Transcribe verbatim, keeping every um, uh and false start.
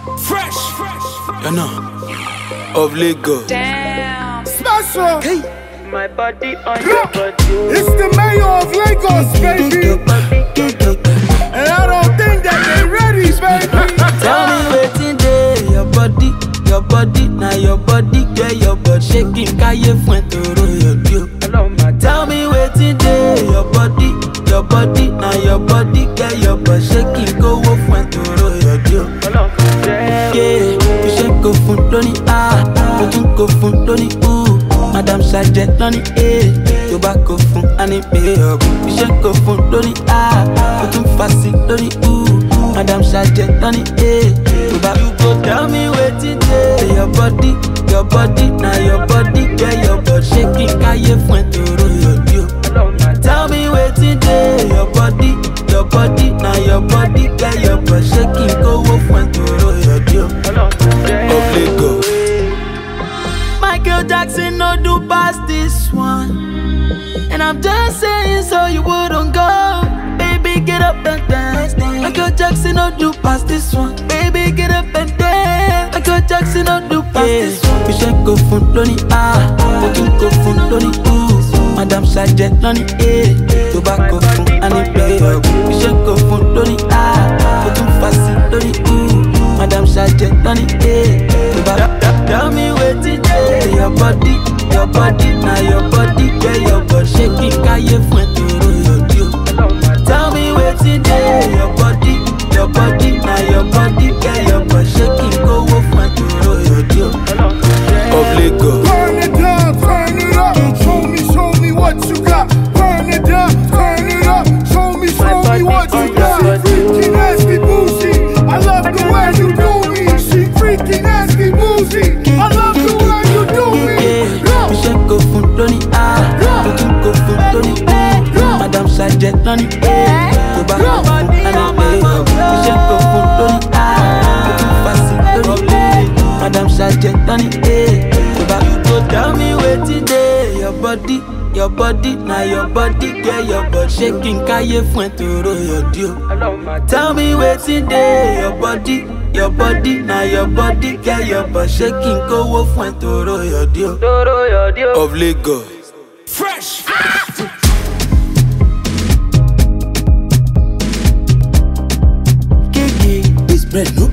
Fresh, you know, of Lagos. Damn. Special. Hey. My body on your body. It's the mayor of Lagos, baby. And I don't think that they ready, baby. Tell me waiting day, your body, your body, now your body, get your butt shaking, kaye fuente your deal. Tell me waiting day, your body, your body, now your body, get your butt shaking, go fuente your deal. Yeah, you shake go fun loni ah, you go fun loni ooh, Madam Sergeant loni eh, tobacco fun ani pay up. You shake go fun loni ah, you fast loni ooh, Madam Sergeant loni eh, tobacco. You go tell me waiting day, your body, your body, now your body, get your butt shaking, kaye fuente your deal. Tell me waiting day, your body, your body, now your body, get your butt shaking, go fuente your deal. Of Lagos. Michael Jackson no do past this one, and I'm just saying so you wouldn't go. Baby, get up and dance. Michael Jackson no do past this one. Baby, get up and dance. Michael Jackson no do past yeah. this one. We should go fun loni ah, we can go fun loni ooh, Madam Sergeant loni eh, tobacco fun ani play up. We should go fun loni ah, we can fast loni ooh, Madam Sergeant loni eh, tobacco. Tell me waiting day, your body, your body, now your body, get your butt shaking, kaye fuente your deal. Tell me waiting day, your body, your body, now your body, get your butt shaking, go fuente your deal. Of Lagos. Turn it up, turn it up. Show me, show me what you got. Turn it up, turn it up. Show me, show me what you got. Freaky, nasty, bougie. I love the way you do me. She freaky, nasty, bougie. I love the way you do me. We should go fun loni ah, we can go fun loni ooh, Madam Sergeant loni eh, tobacco fun ani play up. We should go fun loni ah, we can fast loni ooh, Madam Sergeant loni eh, tobacco. You go tell me waiting day, your body, your body, now your body, get your butt shaking, kaye fuente your deal. Tell me waiting day, your body, your body, now your body, get your butt shaking, go fuente your deal. Of Lagos. Fresh. Kiki, this bread no